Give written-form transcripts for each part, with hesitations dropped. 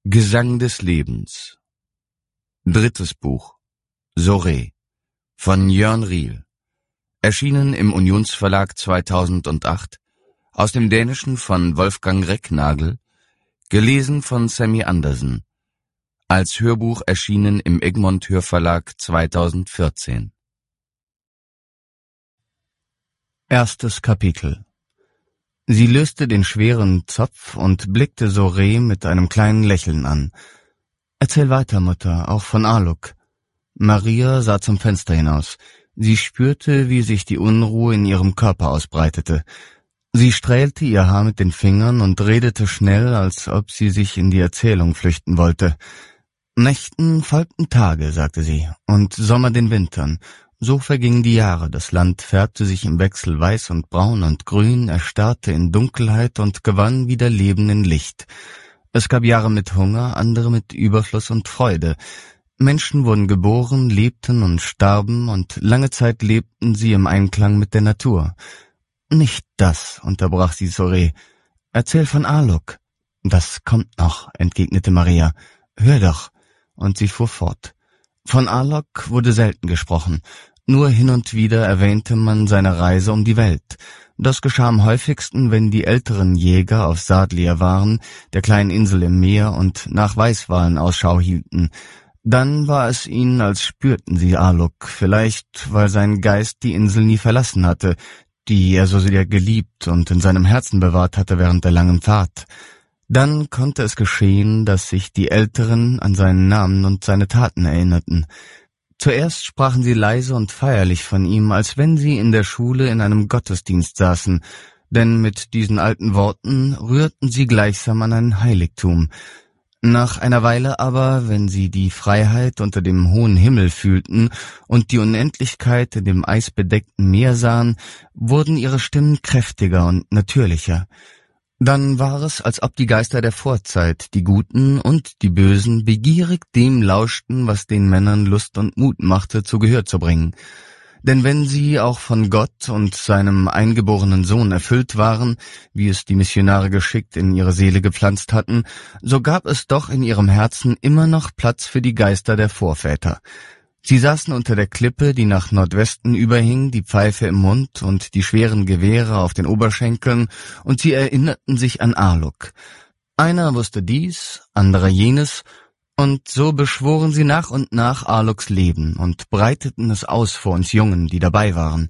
Gesang des Lebens. Drittes Buch. Soré von Jörn Riel. Erschienen im Unionsverlag 2008, aus dem Dänischen von Wolfgang Recknagel, gelesen von Sammy Andersen, als Hörbuch erschienen im Egmont Hörverlag 2014. Erstes Kapitel. Sie löste den schweren Zopf und blickte Soré mit einem kleinen Lächeln an. »Erzähl weiter, Mutter, auch von Aluk.« Maria sah zum Fenster hinaus. Sie spürte, wie sich die Unruhe in ihrem Körper ausbreitete. Sie strählte ihr Haar mit den Fingern und redete schnell, als ob sie sich in die Erzählung flüchten wollte. »Nächten folgten Tage«, sagte sie, »und Sommer den Wintern. So vergingen die Jahre, das Land färbte sich im Wechsel weiß und braun und grün, erstarrte in Dunkelheit und gewann wieder Leben in Licht. Es gab Jahre mit Hunger, andere mit Überfluss und Freude. Menschen wurden geboren, lebten und starben, und lange Zeit lebten sie im Einklang mit der Natur.« »Nicht das«, unterbrach sie Soré. »Erzähl von Aluk.« »Das kommt noch«, entgegnete Maria. »Hör doch.« Und sie fuhr fort. Von Aluk wurde selten gesprochen. Nur hin und wieder erwähnte man seine Reise um die Welt. Das geschah am häufigsten, wenn die älteren Jäger auf Sadlia waren, der kleinen Insel im Meer, und nach Weißwalen Ausschau hielten. Dann war es ihnen, als spürten sie Aluk, vielleicht weil sein Geist die Insel nie verlassen hatte, die er so sehr geliebt und in seinem Herzen bewahrt hatte während der langen Fahrt. Dann konnte es geschehen, dass sich die Älteren an seinen Namen und seine Taten erinnerten. Zuerst sprachen sie leise und feierlich von ihm, als wenn sie in der Schule in einem Gottesdienst saßen, denn mit diesen alten Worten rührten sie gleichsam an ein Heiligtum. Nach einer Weile aber, wenn sie die Freiheit unter dem hohen Himmel fühlten und die Unendlichkeit in dem eisbedeckten Meer sahen, wurden ihre Stimmen kräftiger und natürlicher. Dann war es, als ob die Geister der Vorzeit, die Guten und die Bösen, begierig dem lauschten, was den Männern Lust und Mut machte, zu Gehör zu bringen. Denn wenn sie auch von Gott und seinem eingeborenen Sohn erfüllt waren, wie es die Missionare geschickt in ihre Seele gepflanzt hatten, so gab es doch in ihrem Herzen immer noch Platz für die Geister der Vorväter. Sie saßen unter der Klippe, die nach Nordwesten überhing, die Pfeife im Mund und die schweren Gewehre auf den Oberschenkeln, und sie erinnerten sich an Aluk. Einer wusste dies, anderer jenes, und so beschworen sie nach und nach Aluks Leben und breiteten es aus vor uns Jungen, die dabei waren.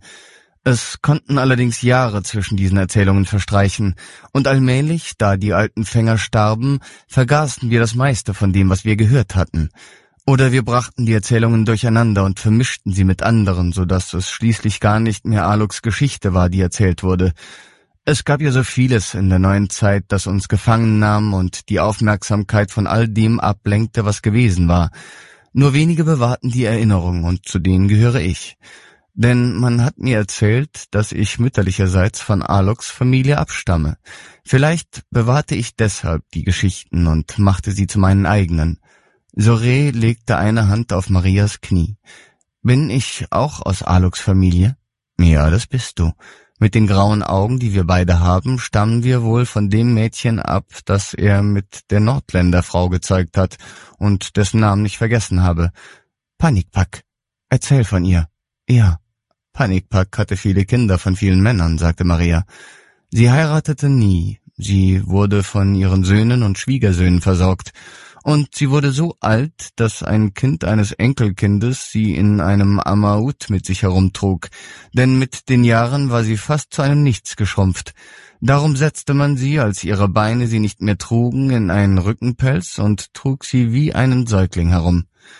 Es konnten allerdings Jahre zwischen diesen Erzählungen verstreichen, und allmählich, da die alten Fänger starben, vergaßen wir das meiste von dem, was wir gehört hatten. Oder wir brachten die Erzählungen durcheinander und vermischten sie mit anderen, so dass es schließlich gar nicht mehr Aluks Geschichte war, die erzählt wurde. Es gab ja so vieles in der neuen Zeit, das uns gefangen nahm und die Aufmerksamkeit von all dem ablenkte, was gewesen war. Nur wenige bewahrten die Erinnerung, und zu denen gehöre ich. Denn man hat mir erzählt, dass ich mütterlicherseits von Aluks Familie abstamme. Vielleicht bewahrte ich deshalb die Geschichten und machte sie zu meinen eigenen. Soré legte eine Hand auf Marias Knie. »Bin ich auch aus Aluks Familie?« »Ja, das bist du. Mit den grauen Augen, die wir beide haben, stammen wir wohl von dem Mädchen ab, das er mit der Nordländerfrau gezeugt hat und dessen Namen ich vergessen habe. Panikpak. Erzähl von ihr.« »Ja, Panikpak hatte viele Kinder von vielen Männern«, sagte Maria. »Sie heiratete nie. Sie wurde von ihren Söhnen und Schwiegersöhnen versorgt. Und sie wurde so alt, dass ein Kind eines Enkelkindes sie in einem Amaut mit sich herumtrug, denn mit den Jahren war sie fast zu einem Nichts geschrumpft. Darum setzte man sie, als ihre Beine sie nicht mehr trugen, in einen Rückenpelz und trug sie wie einen Säugling herum.«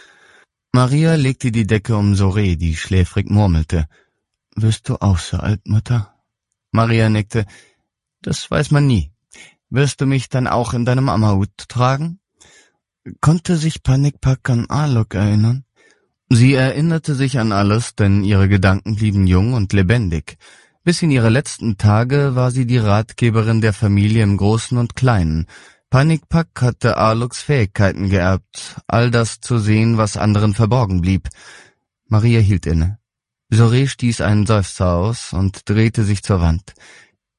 Maria legte die Decke um Soré, die schläfrig murmelte. »Wirst du auch so alt, Mutter?« Maria nickte. »Das weiß man nie. Wirst du mich dann auch in deinem Amaut tragen?« Konnte sich Panikpak an Aluk erinnern? Sie erinnerte sich an alles, denn ihre Gedanken blieben jung und lebendig. Bis in ihre letzten Tage war sie die Ratgeberin der Familie im Großen und Kleinen. Panikpak hatte Aluks Fähigkeiten geerbt, all das zu sehen, was anderen verborgen blieb. Maria hielt inne. Soré stieß einen Seufzer aus und drehte sich zur Wand.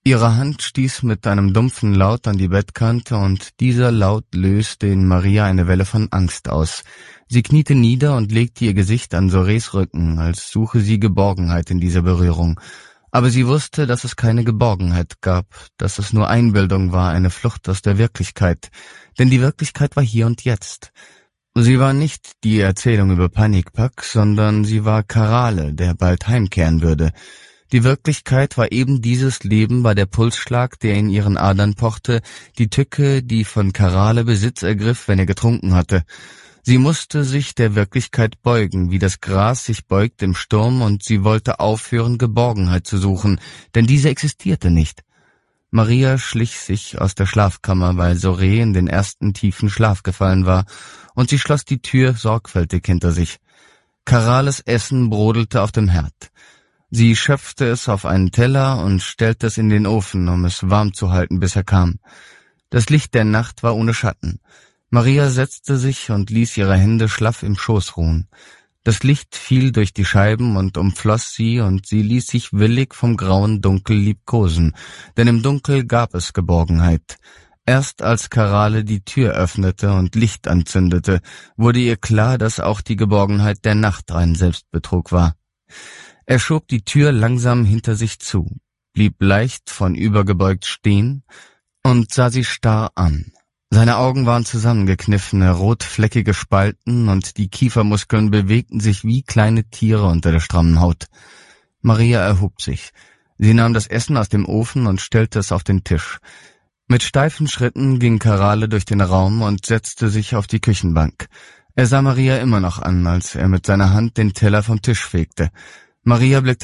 Ihre Hand stieß mit einem dumpfen Laut an die Bettkante, und dieser Laut löste in Maria eine Welle von Angst aus. Sie kniete nieder und legte ihr Gesicht an Sorés Rücken, als suche sie Geborgenheit in dieser Berührung. Aber sie wusste, dass es keine Geborgenheit gab, dass es nur Einbildung war, eine Flucht aus der Wirklichkeit. Denn die Wirklichkeit war hier und jetzt. Sie war nicht die Erzählung über Panic-Pack, sondern sie war Karale, der bald heimkehren würde. Die Wirklichkeit war eben dieses Leben, war der Pulsschlag, der in ihren Adern pochte, die Tücke, die von Karale Besitz ergriff, wenn er getrunken hatte. Sie musste sich der Wirklichkeit beugen, wie das Gras sich beugt im Sturm, und sie wollte aufhören, Geborgenheit zu suchen, denn diese existierte nicht. Maria schlich sich aus der Schlafkammer, weil Soré in den ersten tiefen Schlaf gefallen war, und sie schloss die Tür sorgfältig hinter sich. Karales Essen brodelte auf dem Herd. Sie schöpfte es auf einen Teller und stellte es in den Ofen, um es warm zu halten, bis er kam. Das Licht der Nacht war ohne Schatten. Maria setzte sich und ließ ihre Hände schlaff im Schoß ruhen. Das Licht fiel durch die Scheiben und umfloss sie, und sie ließ sich willig vom grauen Dunkel liebkosen, denn im Dunkel gab es Geborgenheit. Erst als Karale die Tür öffnete und Licht anzündete, wurde ihr klar, dass auch die Geborgenheit der Nacht ein Selbstbetrug war. Er schob die Tür langsam hinter sich zu, blieb leicht vornübergebeugt stehen und sah sie starr an. Seine Augen waren zusammengekniffene, rotfleckige Spalten, und die Kiefermuskeln bewegten sich wie kleine Tiere unter der strammen Haut. Maria erhob sich. Sie nahm das Essen aus dem Ofen und stellte es auf den Tisch. Mit steifen Schritten ging Karale durch den Raum und setzte sich auf die Küchenbank. Er sah Maria immer noch an, als er mit seiner Hand den Teller vom Tisch fegte. Maria blickte